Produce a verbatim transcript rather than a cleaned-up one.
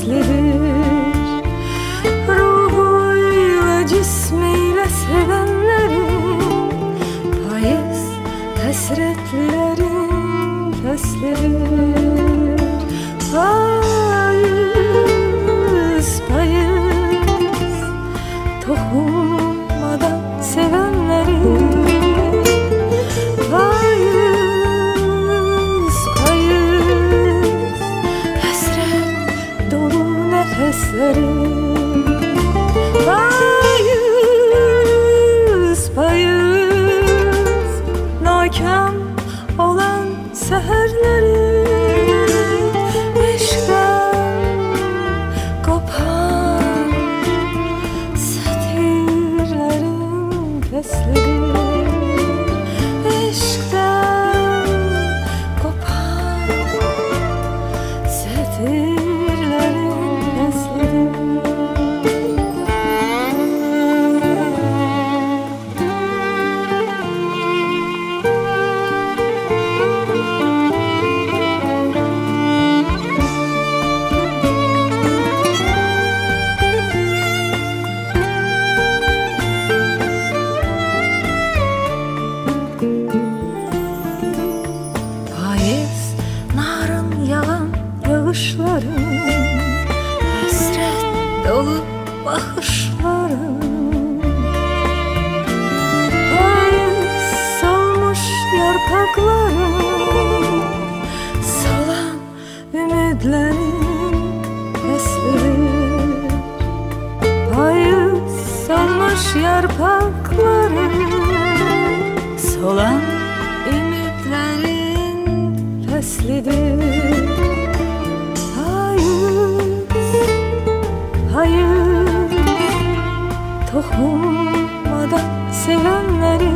feslidir. Ruhuyla cismiyle sevenlerin payız hasretlerin feslidir. Payız payız tohummadan sevenlerin payız payız hasret dolu nefeslerin payız payız nakam olan seherlerin eşkten kopan satirlerin feslidir. Eşkten kopan satirlerin feslidir. Payız narın yalan yağışların hasret dolu bakışların payız solmuş yarpakların solan ümitlerin feslidir. Payız solmuş yarpakların solan ümitlerin feslidir. Payız payız tohummadan sevenlerin